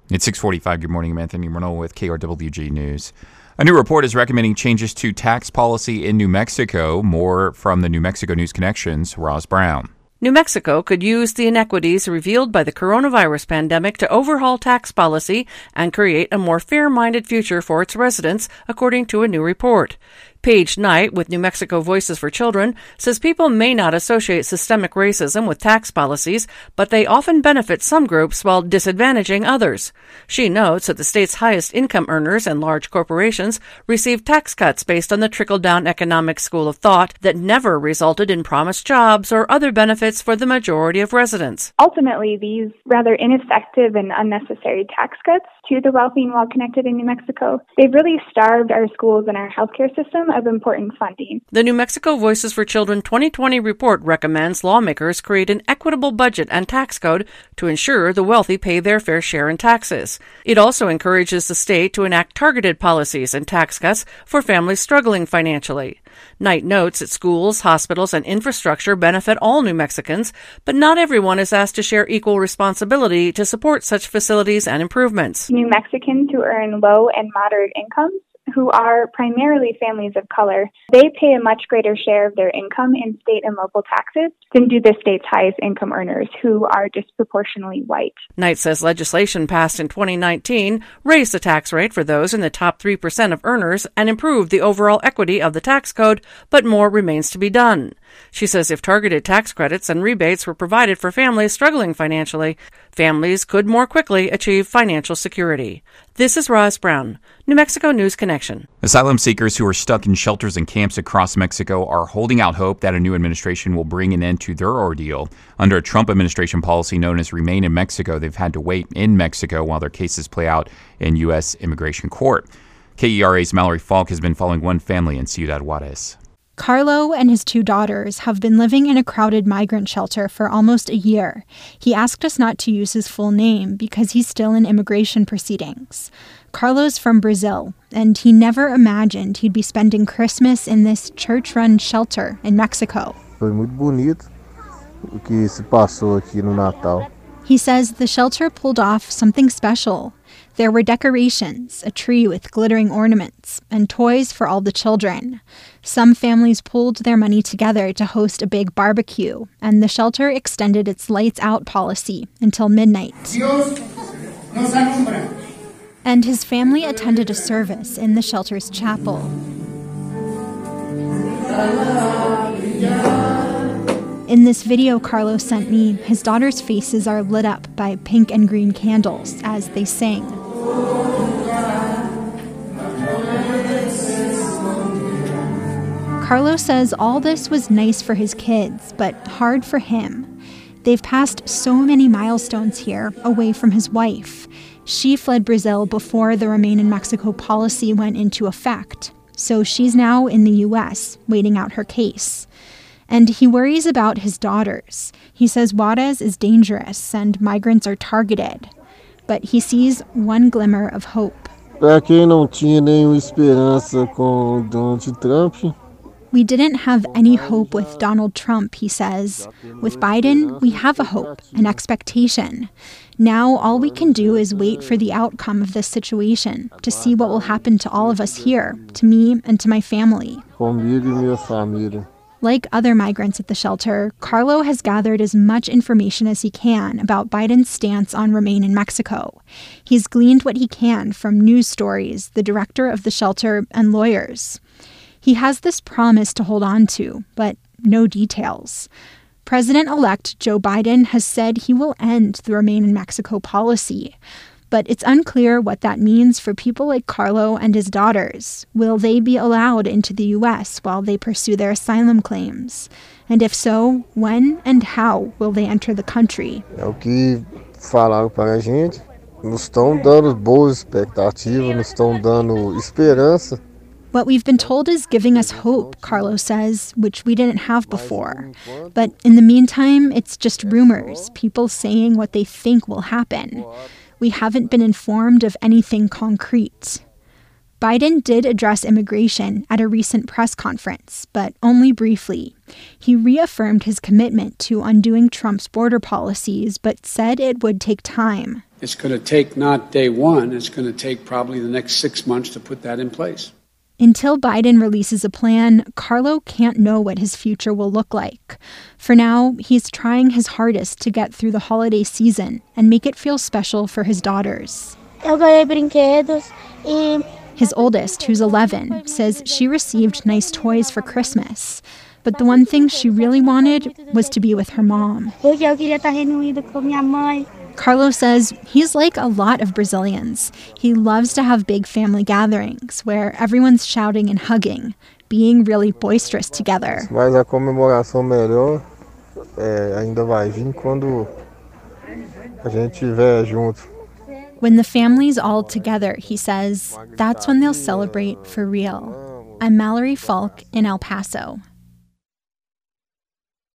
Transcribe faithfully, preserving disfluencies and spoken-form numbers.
It's six forty-five. Good morning. I'm Anthony Renault with K R W G News. A new report is recommending changes to tax policy in New Mexico. More from the New Mexico News Connection's Roz Brown. New Mexico could use the inequities revealed by the coronavirus pandemic to overhaul tax policy and create a more fair-minded future for its residents, according to a new report. Paige Knight with New Mexico Voices for Children says people may not associate systemic racism with tax policies, but they often benefit some groups while disadvantaging others. She notes that the state's highest income earners and large corporations receive tax cuts based on the trickle-down economic school of thought that never resulted in promised jobs or other benefits for the majority of residents. Ultimately, these rather ineffective and unnecessary tax cuts to the wealthy and well-connected in New Mexico, they've really starved our schools and our healthcare system of important funding. The New Mexico Voices for Children twenty twenty report recommends lawmakers create an equitable budget and tax code to ensure the wealthy pay their fair share in taxes. It also encourages the state to enact targeted policies and tax cuts for families struggling financially. Knight notes that schools, hospitals, and infrastructure benefit all New Mexicans, but not everyone is asked to share equal responsibility to support such facilities and improvements. New Mexicans who earn low and moderate incomes, who are primarily families of color, they pay a much greater share of their income in state and local taxes than do the state's highest income earners, who are disproportionately white. Knight says legislation passed in twenty nineteen raised the tax rate for those in the top three percent of earners and improved the overall equity of the tax code, but more remains to be done. She says if targeted tax credits and rebates were provided for families struggling financially, families could more quickly achieve financial security. This is Roz Brown, New Mexico News Connection. Asylum seekers who are stuck in shelters and camps across Mexico are holding out hope that a new administration will bring an end to their ordeal. Under a Trump administration policy known as Remain in Mexico, they've had to wait in Mexico while their cases play out in U S immigration court. K E R A's Mallory Falk has been following one family in Ciudad Juarez. Carlo and his two daughters have been living in a crowded migrant shelter for almost a year. He asked us not to use his full name because he's still in immigration proceedings. Carlo's from Brazil, and he never imagined he'd be spending Christmas in this church-run shelter in Mexico. Foi muito bonito o que se passou aqui no Natal. He says the shelter pulled off something special. There were decorations, a tree with glittering ornaments, and toys for all the children. Some families pooled their money together to host a big barbecue, and the shelter extended its lights-out policy until midnight. And his family attended a service in the shelter's chapel. In this video Carlos sent me, his daughters' faces are lit up by pink and green candles as they sing. Carlos says all this was nice for his kids, but hard for him. They've passed so many milestones here, away from his wife. She fled Brazil before the Remain in Mexico policy went into effect, so she's now in the U S, waiting out her case. And he worries about his daughters. He says Juarez is dangerous and migrants are targeted. But he sees one glimmer of hope. Para quem não tinha nenhuma esperança com Donald Trump. We didn't have any hope with Donald Trump, he says. With Biden, we have a hope, an expectation. Now all we can do is wait for the outcome of this situation, to see what will happen to all of us here, to me and to my family. Comigo e minha família. Like other migrants at the shelter, Carlo has gathered as much information as he can about Biden's stance on Remain in Mexico. He's gleaned what he can from news stories, the director of the shelter, and lawyers. He has this promise to hold on to, but no details. President-elect Joe Biden has said he will end the Remain in Mexico policy. But it's unclear what that means for people like Carlo and his daughters. Will they be allowed into the U S while they pursue their asylum claims? And if so, when and how will they enter the country? É o que falaram para a gente. Nos estão dando boas expectativas, nos estão dando esperança. What we've been told is giving us hope, Carlos says, which we didn't have before. But in the meantime, it's just rumors, people saying what they think will happen. We haven't been informed of anything concrete. Biden did address immigration at a recent press conference, but only briefly. He reaffirmed his commitment to undoing Trump's border policies, but said it would take time. It's going to take not day one, it's going to take probably the next six months to put that in place. Until Biden releases a plan, Carlo can't know what his future will look like. For now, he's trying his hardest to get through the holiday season and make it feel special for his daughters. His oldest, who's eleven, says she received nice toys for Christmas. But the one thing she really wanted was to be with her mom. Carlo says he's like a lot of Brazilians. He loves to have big family gatherings where everyone's shouting and hugging, being really boisterous together. Mas a comemoração melhor é, ainda vai vir quando a gente estiver junto. When the family's all together, he says, that's when they'll celebrate for real. I'm Mallory Falk in El Paso.